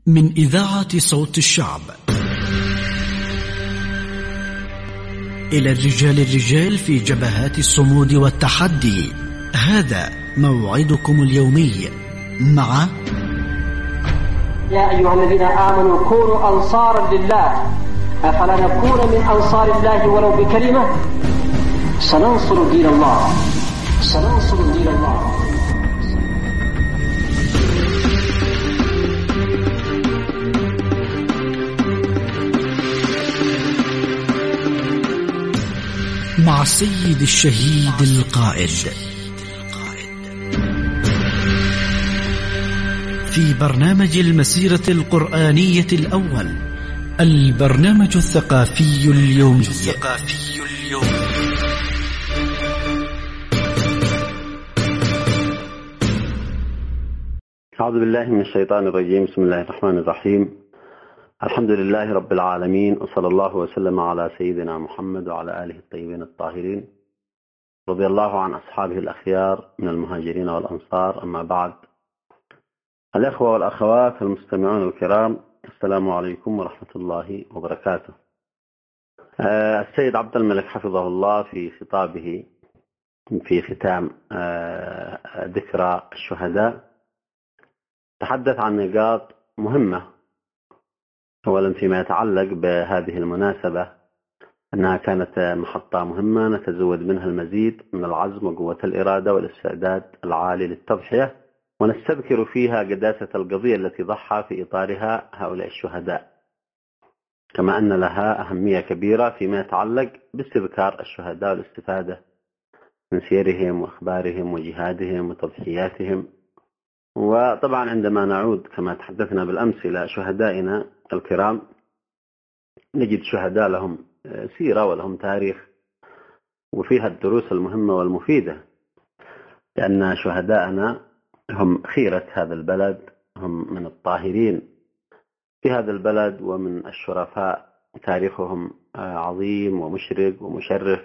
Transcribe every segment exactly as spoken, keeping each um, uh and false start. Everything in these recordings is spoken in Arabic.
من إذاعة صوت الشعب إلى الرجال الرجال في جبهات الصمود والتحدي. هذا موعدكم اليومي مع يا أيها الذين آمنوا كونوا أنصارا لله أفلا نكون من أنصار الله ولو بكلمة سننصر دين الله سننصر دين الله. مع السيد الشهيد القائد في برنامج المسيرة القرآنية الأول، البرنامج الثقافي اليومي. الثقافي اليومي. أعوذ بالله من الشيطان الرجيم. بسم الله الرحمن الرحيم. الحمد لله رب العالمين، وصلى الله وسلم على سيدنا محمد وعلى آله الطيبين الطاهرين، رضي الله عن أصحابه الأخيار من المهاجرين والأنصار. أما بعد، الأخوة والأخوات المستمعون الكرام، السلام عليكم ورحمة الله وبركاته. السيد عبد الملك حفظه الله في خطابه في ختام ذكرى الشهداء تحدث عن نقاط مهمة. أولا فيما يتعلق بهذه المناسبة، أنها كانت محطة مهمة نتزود منها المزيد من العزم وقوة الإرادة والاستعداد العالي للتضحية، ونستذكر فيها قداسة القضية التي ضحى في إطارها هؤلاء الشهداء، كما أن لها أهمية كبيرة فيما يتعلق باستذكار الشهداء والاستفادة من سيرهم وأخبارهم وجهادهم وتضحياتهم. وطبعا عندما نعود كما تحدثنا بالأمس إلى شهدائنا الكرام، نجد شهداء لهم سيرة ولهم تاريخ، وفيها الدروس المهمة والمفيدة، لأن شهداءنا هم خيرة هذا البلد، هم من الطاهرين في هذا البلد ومن الشرفاء، تاريخهم عظيم ومشرق ومشرف،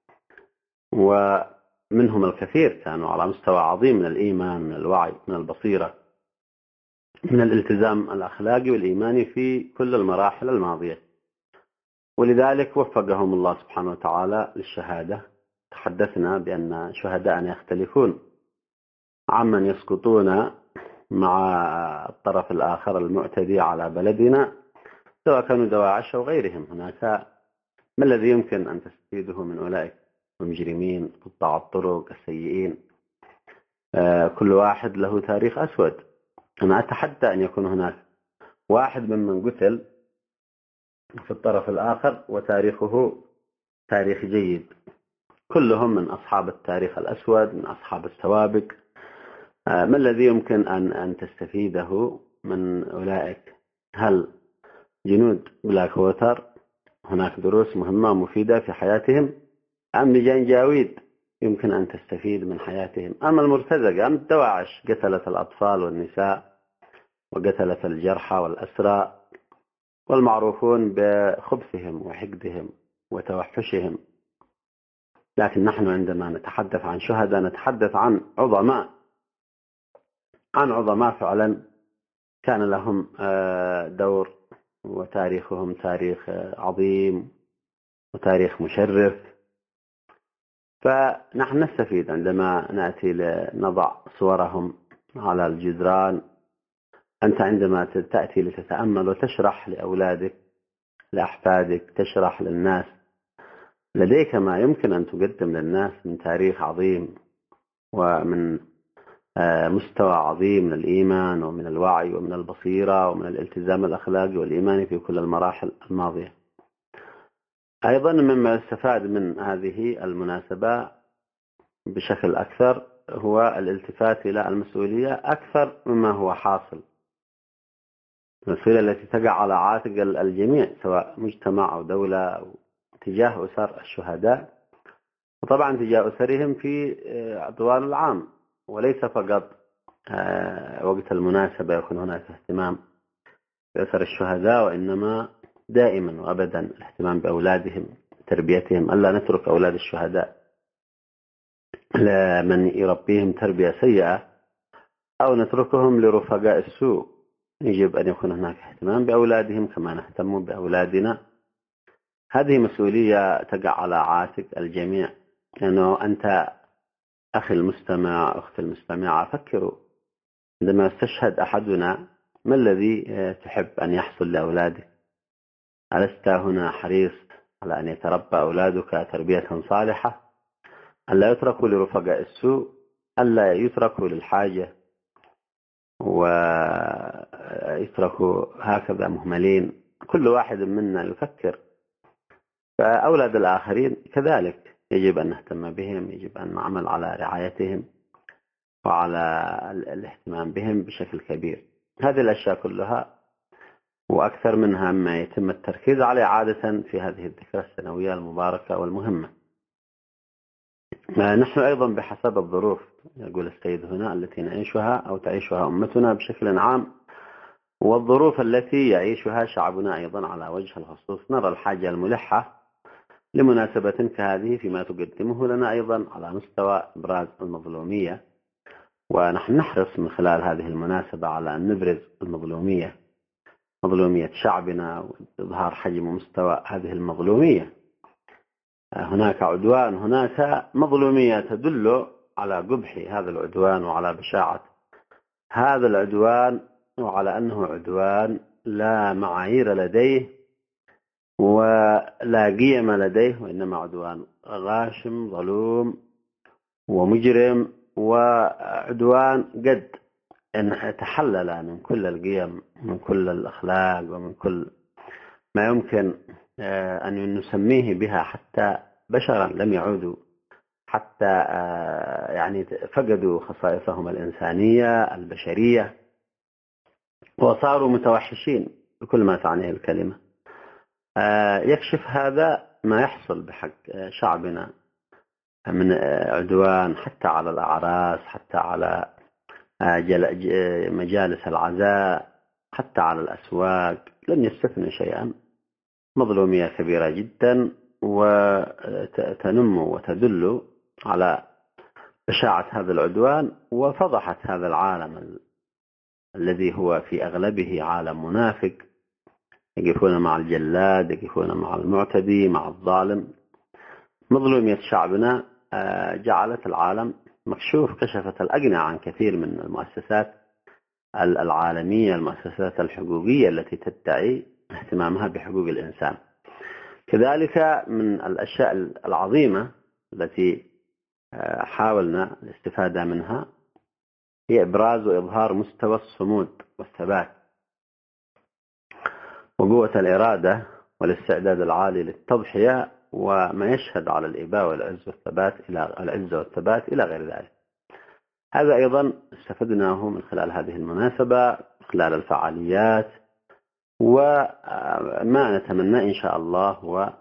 ومنهم الكثير كانوا على مستوى عظيم من الإيمان، من الوعي، من البصيرة، من الالتزام الأخلاقي والإيماني في كل المراحل الماضية، ولذلك وفقهم الله سبحانه وتعالى للشهادة. تحدثنا بأن شهداءنا يختلفون عمن يسقطون مع الطرف الآخر المعتدي على بلدنا، سواء كانوا دواعش أو غيرهم. هناك ما الذي يمكن أن تستفيده من أولئك المجرمين، قطاع الطرق، السيئين؟ كل واحد له تاريخ أسود. أنا أتحدى أن يكون هناك واحد ممن قتل في الطرف الآخر وتاريخه تاريخ جيد. كلهم من أصحاب التاريخ الأسود، من أصحاب السوابق. ما الذي يمكن أن أن تستفيده من أولئك؟ هل جنود بلاك ووتر هناك دروس مهمة ومفيدة في حياتهم، أم لجان جاويد يمكن أن تستفيد من حياتهم، أم المرتزقة، أم الدواعش قتلت الأطفال والنساء وقتلت الجرحى والأسرى، والمعروفون بخبثهم وحقدهم وتوحشهم؟ لكن نحن عندما نتحدث عن شهداء نتحدث عن عظماء، عن عظماء فعلا كان لهم دور، وتاريخهم تاريخ عظيم وتاريخ مشرف. فنحن نستفيد عندما نأتي لنضع صورهم على الجدران. أنت عندما تأتي لتتأمل وتشرح لأولادك، لأحفادك، تشرح للناس، لديك ما يمكن أن تقدم للناس من تاريخ عظيم ومن مستوى عظيم من الإيمان ومن الوعي ومن البصيرة ومن الالتزام الأخلاقي والإيماني في كل المراحل الماضية. أيضا مما يستفاد من هذه المناسبة بشكل أكثر هو الالتفات إلى المسؤولية أكثر مما هو حاصل، المسؤولية التي تقع على عاتق الجميع سواء مجتمع أو دولة، أو تجاه أسر الشهداء، وطبعا تجاه أسرهم في طوال العام، وليس فقط وقت المناسبة يكون هناك اهتمام بأسر الشهداء، وإنما دائما وأبدا الاهتمام بأولادهم، تربيتهم. ألا نترك أولاد الشهداء لمن يربيهم تربية سيئة، أو نتركهم لرفقاء السوء يجب أن يكون هناك اهتمام بأولادهم كما نهتم بأولادنا. هذه مسؤولية تقع على عاتق الجميع، لأنه يعني أنت أخي المستمع أخت المستمعة، فكروا عندما يستشهد أحدنا ما الذي تحب أن يحصل لأولادك؟ ألست هنا حريص على أن يتربى أولادك تربية صالحة، ألا يتركوا لرفقاء السوء، ألا يتركوا للحاجة ويتركوا هكذا مهملين؟ كل واحد منا يفكر. فأولاد الآخرين كذلك يجب أن نهتم بهم، يجب أن نعمل على رعايتهم وعلى الاهتمام بهم بشكل كبير. هذه الأشياء كلها وأكثر منها ما يتم التركيز عليه عادة في هذه الذكرى السنوية المباركة والمهمة. نحن أيضا بحسب الظروف، يقول السيد هنا، التي نعيشها أو تعيشها أمتنا بشكل عام، والظروف التي يعيشها شعبنا أيضا على وجه الخصوص، نرى الحاجة الملحة لمناسبة كهذه فيما تقدمه لنا أيضا على مستوى إبراز المظلومية، ونحن نحرص من خلال هذه المناسبة على أن نبرز المظلومية، مظلومية شعبنا، وإظهار حجم ومستوى هذه المظلومية. هناك عدوان، هناك مظلومية تدل على قبح هذا العدوان وعلى بشاعة هذا العدوان، وعلى أنه عدوان لا معايير لديه ولا قيم لديه، وإنما عدوان غاشم ظلوم ومجرم، وعدوان قد أن تحلل من كل القيم، من كل الأخلاق، ومن كل ما يمكن أن نسميه بها. حتى بشرا لم يعودوا، حتى يعني فقدوا خصائصهم الإنسانية البشرية، وصاروا متوحشين بكل ما تعنيه الكلمة. يكشف هذا ما يحصل بحق شعبنا من عدوان، حتى على الأعراس، حتى على مجالس العزاء، حتى على الأسواق، لم يستثني شيئا. مظلومية كبيرة جدا، وتنم وتدل على بشاعة هذا العدوان وفضحت هذا العالم الذي هو في أغلبه عالم منافق، يقفون مع الجلاد، يقفون مع المعتدي، مع الظالم. مظلومية شعبنا جعلت العالم مكشوف، كشفت الأجنة عن كثير من المؤسسات العالمية، المؤسسات الحقوقية التي تدعي اهتمامها بحقوق الإنسان. كذلك من الأشياء العظيمة التي حاولنا الاستفادة منها هي إبراز وإظهار مستوى الصمود والثبات وقوة الإرادة والاستعداد العالي للتضحية، وما يشهد على الإباء والعز والثبات إلى العز والثبات إلى غير ذلك. هذا أيضا استفدناه من خلال هذه المناسبة، خلال الفعاليات، وما نتمنى إن شاء الله هو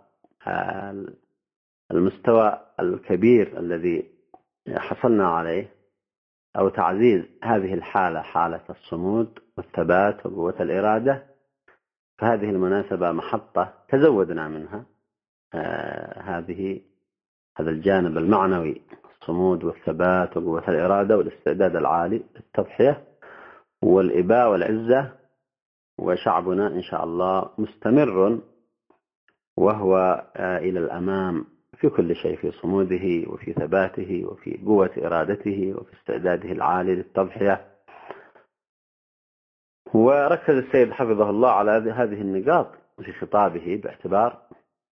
المستوى الكبير الذي حصلنا عليه، أو تعزيز هذه الحالة، حالة الصمود والثبات وقوة الإرادة. فهذه المناسبة محطة تزودنا منها هذه هذا الجانب المعنوي، الصمود والثبات وقوة الإرادة والاستعداد العالي للتضحية والإباء والعزة. وشعبنا إن شاء الله مستمر وهو إلى الأمام في كل شيء، في صموده وفي ثباته وفي قوة إرادته وفي استعداده العالي للتضحية. وركز السيد حفظه الله على هذه النقاط في خطابه، باعتبار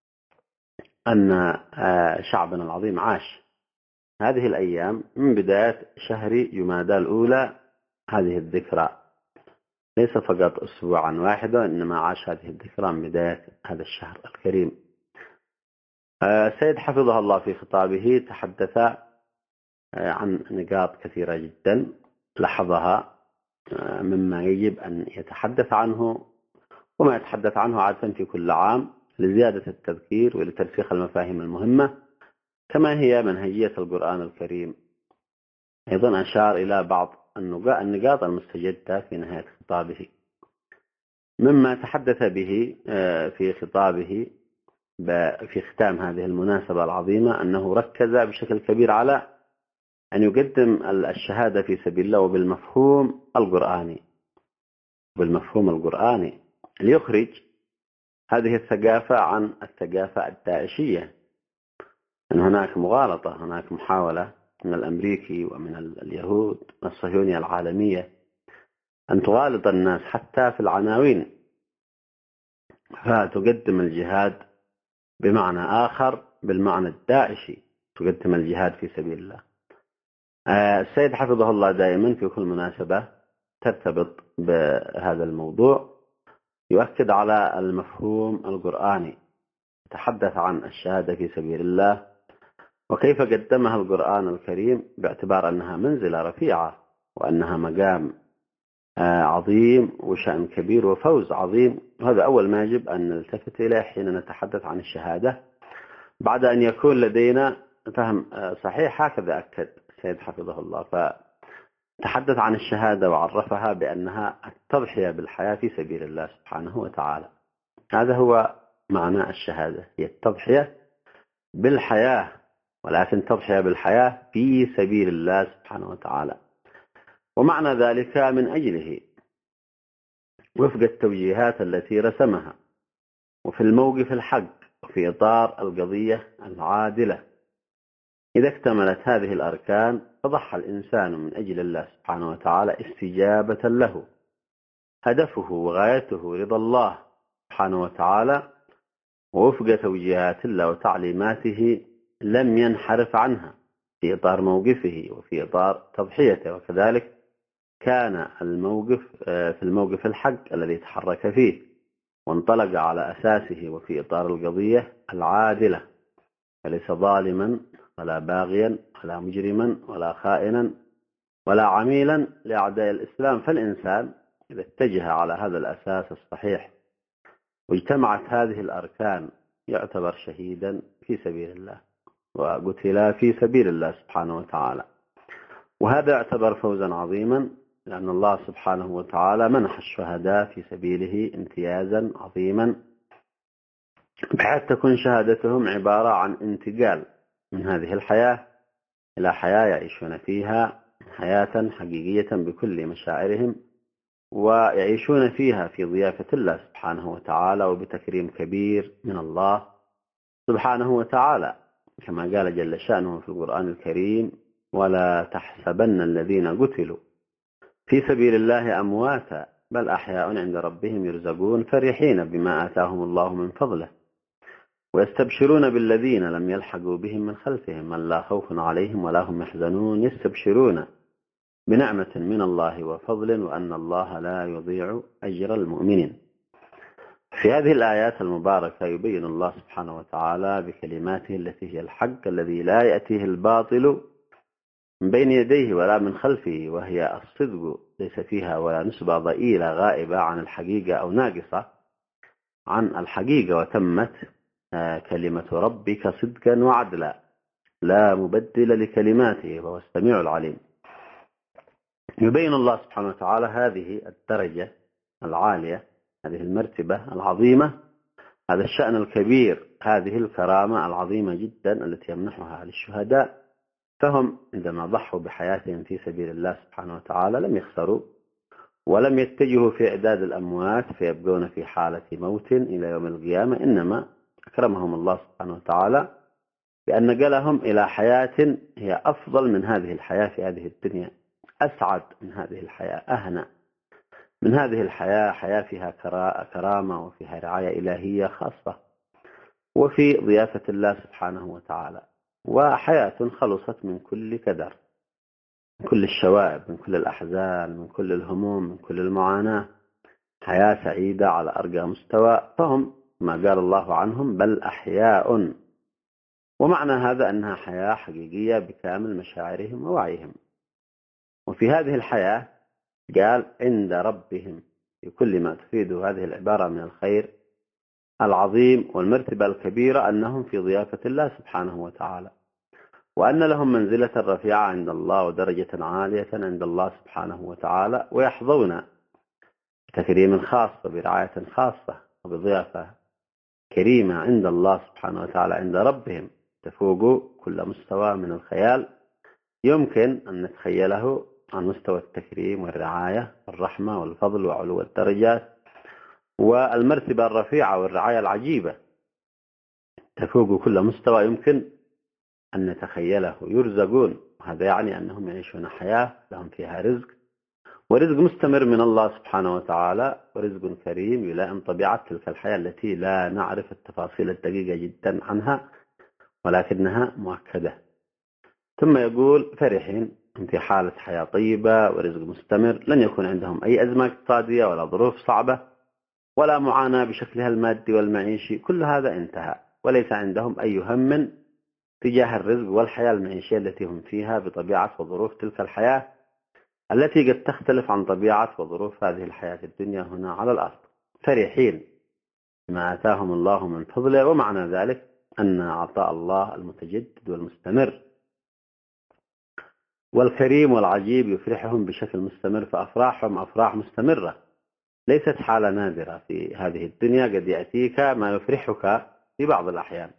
أن شعبنا العظيم عاش هذه الأيام من بداية شهر جمادى الأولى هذه الذكرى، ليس فقط أسبوعا واحدا، إنما عاش هذه الذكرى من بداية هذا الشهر الكريم. السيد حفظه الله في خطابه تحدث عن نقاط كثيرة جدا لاحظها مما يجب أن يتحدث عنه، وما يتحدث عنه عادة في كل عام لزيادة التذكير ولترسيخ المفاهيم المهمة، كما هي منهجية القرآن الكريم. أيضا أشار إلى بعض النقاط المستجدة في نهاية خطابه. مما تحدث به في خطابه في ختام هذه المناسبة العظيمة أنه ركز بشكل كبير على أن يقدم الشهادة في سبيل الله وبالمفهوم القرآني، بالمفهوم القرآني ليخرج هذه الثقافة عن الثقافة الداعشية. أن هناك مغالطة، هناك محاولة من الأمريكي ومن اليهود الصهيونية العالمية أن تغالط الناس حتى في العناوين، فتقدم الجهاد بمعنى آخر بالمعنى الداعشي، تقدم الجهاد في سبيل الله. السيد حفظه الله دائما في كل مناسبة ترتبط بهذا الموضوع يؤكد على المفهوم القرآني، يتحدث عن الشهادة في سبيل الله وكيف قدمها القرآن الكريم باعتبار أنها منزلة رفيعة وأنها مقام عظيم وشأن كبير وفوز عظيم. وهذا أول ما يجب أن نلتفت إليه حين نتحدث عن الشهادة، بعد أن يكون لدينا فهم صحيح. هكذا أكد السيد حفظه الله، فتحدث عن الشهادة وعرفها بأنها التضحية بالحياة في سبيل الله سبحانه وتعالى. هذا هو معنى الشهادة، هي التضحية بالحياة، ولكن تضحية بالحياة في سبيل الله سبحانه وتعالى. ومعنى ذلك من أجله وفق التوجيهات التي رسمها وفي الموقف الحق وفي إطار القضية العادلة. إذا اكتملت هذه الأركان فضحى الإنسان من أجل الله سبحانه وتعالى استجابة له. هدفه وغايته رضا الله سبحانه وتعالى ووفق توجيهات الله وتعليماته، لم ينحرف عنها في إطار موقفه وفي إطار تضحيته. وكذلك كان الموقف في الموقف الحق الذي تحرك فيه وانطلق على أساسه وفي إطار القضية العادلة، فليس ظالما ولا باغيا ولا مجرما ولا خائنا ولا عميلا لأعداء الإسلام. فالإنسان إذا اتجه على هذا الأساس الصحيح واجتمعت هذه الأركان يعتبر شهيدا في سبيل الله وقتل في سبيل الله سبحانه وتعالى. وهذا يعتبر فوزا عظيما، لأن الله سبحانه وتعالى منح الشهداء في سبيله امتيازا عظيما، بحيث تكون شهادتهم عبارة عن انتقال من هذه الحياة إلى حياة يعيشون فيها حياة حقيقية بكل مشاعرهم، ويعيشون فيها في ضيافة الله سبحانه وتعالى وبتكريم كبير من الله سبحانه وتعالى، كما قال جل شأنه في القرآن الكريم: ولا تحسبن الذين قتلوا في سبيل الله أمواتا بل أحياء عند ربهم يرزقون فرحين بما آتاهم الله من فضله ويستبشرون بالذين لم يلحقوا بهم من خلفهم من لا خوف عليهم ولا هم يحزنون يستبشرون بنعمة من الله وفضل وأن الله لا يضيع أجر المؤمنين. في هذه الآيات المباركة يبين الله سبحانه وتعالى بكلماته التي هي الحق الذي لا يأتيه الباطل من بين يديه ولا من خلفه، وهي الصدق ليس فيها ولا نسبة ضئيلة غائبة عن الحقيقة أو ناقصة عن الحقيقة، وتمت كلمة ربك صدقا وعدلا لا مبدل لكلماته وهو السميع العليم. يبين الله سبحانه وتعالى هذه الدرجة العالية، هذه المرتبة العظيمة، هذا الشأن الكبير، هذه الكرامة العظيمة جدا التي يمنحها للشهداء. فهم عندما ضحوا بحياتهم في سبيل الله سبحانه وتعالى لم يخسروا ولم يتجهوا في إعداد الأموات فيبقون في حالة موت إلى يوم القيامة، إنما أكرمهم الله سبحانه وتعالى بأن نقلهم إلى حياة هي أفضل من هذه الحياة في هذه الدنيا، أسعد من هذه الحياة، أهنى من هذه الحياة، حياة فيها كرامة وفيها رعاية إلهية خاصة وفي ضيافة الله سبحانه وتعالى، وحياة خلصت من كل كدر، من كل الشوائب، من كل الأحزان، من كل الهموم، من كل المعاناة، حياة سعيدة على أرقى مستوى. فهم ما قال الله عنهم بل أحياء، ومعنى هذا أنها حياة حقيقية بكامل مشاعرهم ووعيهم. وفي هذه الحياة قال عند ربهم في كل ما تفيده هذه العبارة من الخير العظيم والمرتبة الكبيرة أنهم في ضيافة الله سبحانه وتعالى، وأن لهم منزلة رفيعة عند الله ودرجة عالية عند الله سبحانه وتعالى، ويحظون بتكريم خاص وبرعاية خاصة وبضيافة كريمة عند الله سبحانه وتعالى عند ربهم تفوق كل مستوى من الخيال يمكن أن نتخيله عن مستوى التكريم والرعاية والرحمة والفضل وعلو الدرجات والمرتبة الرفيعة والرعاية العجيبة تفوق كل مستوى يمكن أن نتخيله. يرزقون، وهذا يعني أنهم يعيشون حياة لهم فيها رزق، ورزق مستمر من الله سبحانه وتعالى، ورزق كريم يلائم طبيعة تلك الحياة التي لا نعرف التفاصيل الدقيقة جدا عنها ولكنها مؤكدة. ثم يقول فرحين في حالة حياة طيبة ورزق مستمر، لن يكون عندهم أي أزمة اقتصادية ولا ظروف صعبة ولا معاناة بشكلها المادي والمعيشي، كل هذا انتهى، وليس عندهم أي هم تجاه الرزق والحياة المعيشية التي هم فيها بطبيعة وظروف تلك الحياة التي قد تختلف عن طبيعة وظروف هذه الحياة الدنيا هنا على الأرض. فرحين ما آتاهم الله من فضله، ومعنى ذلك أن عطاء الله المتجدد والمستمر والكريم والعجيب يفرحهم بشكل مستمر، فأفراحهم أفراح مستمرة ليست حالة نادرة في هذه الدنيا. قد يأتيك ما يفرحك في بعض الأحيان،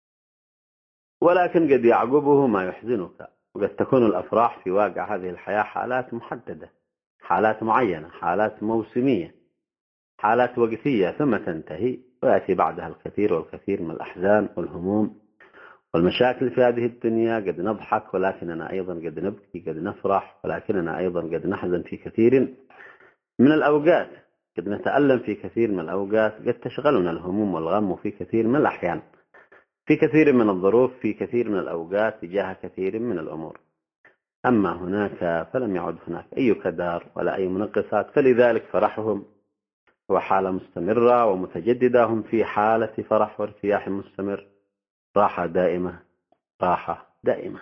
ولكن قد يعقبه ما يحزنك، وقد تكون الأفراح في واقع هذه الحياة حالات محددة، حالات معينة، حالات موسمية، حالات وقتية، ثم تنتهي ويأتي بعدها الكثير والكثير من الأحزان والهموم والمشاكل في هذه الدنيا. قد نضحك ولكننا أيضا قد نبكي، قد نفرح ولكننا أيضا قد نحزن في كثير من الأوقات، قد نتألم في كثير من الأوقات، قد تشغلنا الهموم والغم في كثير من الأحيان، في كثير من الظروف، في كثير من الأوقات، تجاه كثير من الأمور. أما هناك فلم يعد هناك أي كدار ولا أي منقصات، فلذلك فرحهم هو حالة مستمرة ومتجددة، هم في حالة فرح وارتياح مستمر، راحة دائمة، راحة دائمة.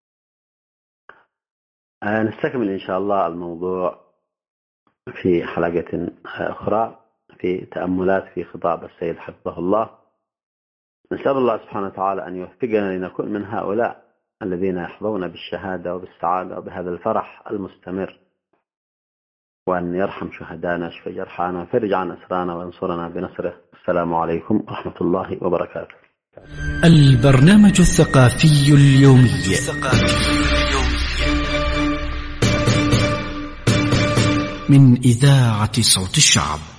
آه نستكمل إن شاء الله الموضوع في حلقة أخرى في تأملات في خطاب السيد حفظه الله. نسأل الله سبحانه وتعالى أن يوفقنا لنكون من هؤلاء الذين يحظون بالشهادة وبالسعادة وبهذا الفرح المستمر، وأن يرحم شهدانا ويشفي جرحانا ويفرج عن أسرانا وينصرنا بنصره. السلام عليكم ورحمة الله وبركاته. البرنامج الثقافي اليومي من إذاعة صوت الشعب.